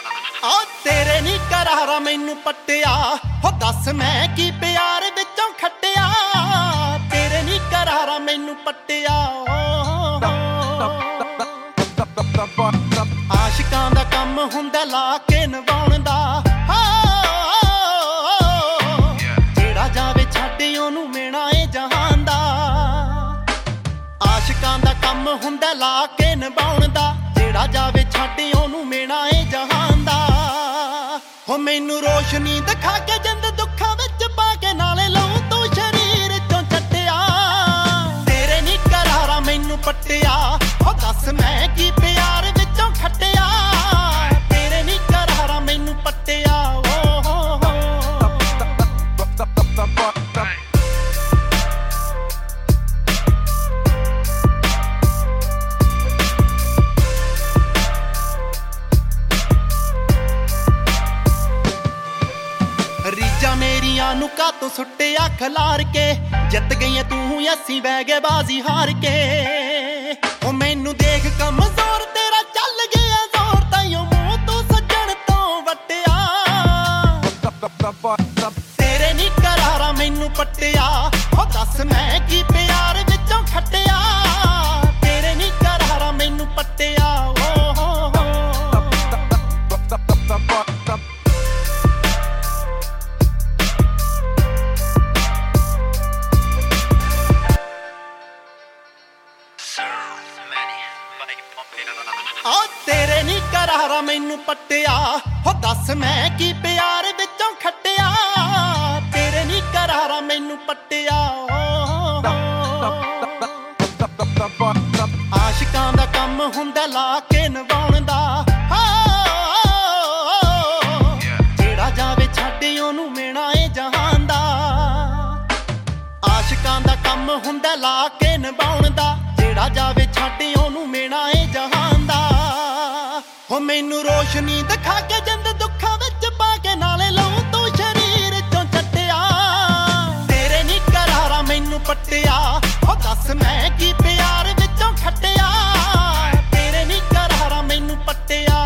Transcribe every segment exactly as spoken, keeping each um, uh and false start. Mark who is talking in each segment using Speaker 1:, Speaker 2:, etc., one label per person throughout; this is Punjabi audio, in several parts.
Speaker 1: ਆ ਤੇਰੇ ਨੀ ਕਰਾਰਾ ਮੈਨੂੰ ਪੱਟਿਆ ਹੋ ਦੱਸ ਮੈਂ ਕੀ ਪਿਆਰ ਵਿੱਚੋਂ ਖੱਟਿਆ ਤੇਰੇ ਨੀ ਕਰਾਰਾ ਮੈਨੂੰ ਪੱਟਿਆ ਆਸ਼ਿਕਾਂ ਦਾ ਕੰਮ ਹੁੰਦਾ ਲਾ ਕੇ ਨਿਭਾਉਣ ਦਾ ਜਿਹੜਾ ਜਾਵੇ ਛੱਡ ਉਹਨੂੰ ਮੇਣਾ ਏ ਜਹਾਨ ਦਾ ਆਸ਼ਿਕਾਂ ਦਾ ਕੰਮ ਹੁੰਦਾ ਲਾ ਕੇ ਨਿਭਾਉਣ ਦਾ ਜਿਹੜਾ ਜਾਵੇ ਛੱਡ ਉਹਨੂੰ ਮੇਣਾ ਏ ਜਹਾਨ ਦਾ ਹੋ ਮੈਨੂੰ ਰੋਸ਼ਨੀ ਦਿਖਾ ਕੇ ਜਿੰਦ ਦੁੱਖਾਂ ਵਿੱਚ ਪਾ ਕੇ ਨਾਲੇ ਲਊ ਤੂੰ ਸ਼ਰੀਰ ਚੋਂ ਚੱਟਿਆ ਤੇਰੇ ਨੀ ਕਰਾਰਾ ਮੈਨੂੰ ਪੱਟਿਆ ਹੋ ਦੱਸ ਮੈਂ ਕੀ ਪਿਆਰ ਵਿੱਚੋਂ ਖੱਟਿਆ ਤੇਰੇ ਨੀ ਕਰਾਰਾ ਮੈਨੂੰ ਪੱਟਿਆ ਰੀਜਾਂ ਮੇਰੀਆਂ ਨੂੰ ਕਾਤੋਂ ਸੁੱਟਿਆ ਖਲਾਰ ਕੇ ਜਿੱਤ ਗਈਆਂ ਤੂੰ ਅਸੀਂ ਬਹਿ ਗਏ ਬਾਜ਼ੀ ਹਾਰ ਕੇ ਉਹ ਮੈਨੂੰ ਦੇਖ ਕਮਜ਼ੋਰ ਤੇਰਾ ਚੱਲ ਗਿਆ ਜ਼ੋਰ ਤਾਈਓ ਮੂੰਹ ਤੋਂ ਸੱਜਣ ਤੋਂ ਵੱਟਿਆ ਤੇਰੇ ਨੀ ਕਰਾਰਾ ਮੈਨੂੰ ਪੱਟਿਆ ਉਹ ਦੱਸ ਮੈਂ ਕੀ ਪਿਆਰ ਵਿੱਚੋਂ ਖੱਟਿਆ ਤੇਰੇ ਨੀ ਕਰਾਰਾ ਮੈਨੂੰ ਪੱਟਿਆ ਆ ਤੇਰੇ ਨੀ ਕਰਾਰਾ ਮੈਨੂੰ ਪੱਟਿਆ ਹੋ ਦੱਸ ਮੈਂ ਕੀ ਪਿਆਰ ਵਿੱਚੋਂ ਖੱਟਿਆ ਤੇਰੇ ਨੀ ਕਰਾਰਾ ਮੈਨੂੰ ਪੱਟਿਆ ਆਸ਼ਿਕਾਂ ਦਾ ਕੰਮ ਹੁੰਦਾ ਲਾ ਕੇ ਨਿਭਾਉਣ ਦਾ ਜਿਹੜਾ ਜਾਵੇ ਛੱਡ ਉਹਨੂੰ ਮੇਣਾ ਏ ਜਹਾਨ ਦਾ ਆਸ਼ਿਕਾਂ ਦਾ ਕੰਮ ਹੁੰਦਾ ਲਾ ਕੇ ਨਿਭਾਉਣ ਦਾ ਜਿਹੜਾ ਜਾਵੇ ਛੱਡ ਉਹਨੂੰ ਮੇਣਾ ਏ ਜਹਾਨ ਦਾ ਹੋ ਮੈਨੂੰ ਰੋਸ਼ਨੀ ਦਿਖਾ ਕੇ ਜਿੰਦ ਦੁੱਖਾਂ ਵਿੱਚ ਪਾ ਕੇ ਨਾਲੇ ਲਊ ਤੂੰ ਸ਼ਰੀਰ ਚੋਂ ਚੱਟਿਆ ਤੇਰੇ ਨੀ ਕਰਾਰਾ ਮੈਨੂੰ ਪੱਟਿਆ ਹੋ ਦੱਸ ਮੈਂ ਕੀ ਪਿਆਰ ਵਿੱਚੋਂ ਖੱਟਿਆ ਤੇਰੇ ਨੀ ਕਰਾਰਾ ਮੈਨੂੰ ਪੱਟਿਆ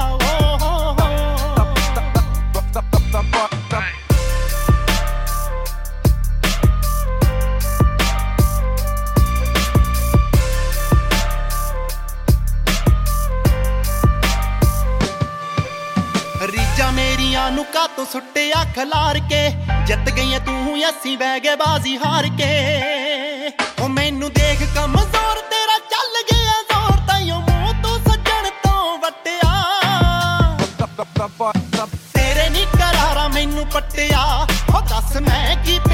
Speaker 1: ਰੀਜਾਂ ਮੇਰੀਆਂ ਨੂੰ ਕਾਤੋਂ ਸੁੱਟਿਆ ਖਲਾਰ ਕੇ ਜਿੱਤ ਗਈਆਂ ਤੂੰ ਅਸੀਂ ਬਹਿ ਗਏ ਬਾਜ਼ੀ ਹਾਰ ਕੇ ਉਹ ਮੈਨੂੰ ਦੇਖ ਕਮਜ਼ੋਰ ਤੇਰਾ ਚੱਲ ਗਿਆ ਜ਼ੋਰ ਤਾਈਓ ਮੂੰਹ ਤੋਂ ਸੱਜਣ ਤੋਂ ਵੱਟਿਆ ਤੇਰੇ ਨੀ ਕਰਾਰਾ ਮੈਨੂੰ ਪੱਟਿਆ ਹੋ ਦੱਸ ਮੈਂ ਕੀ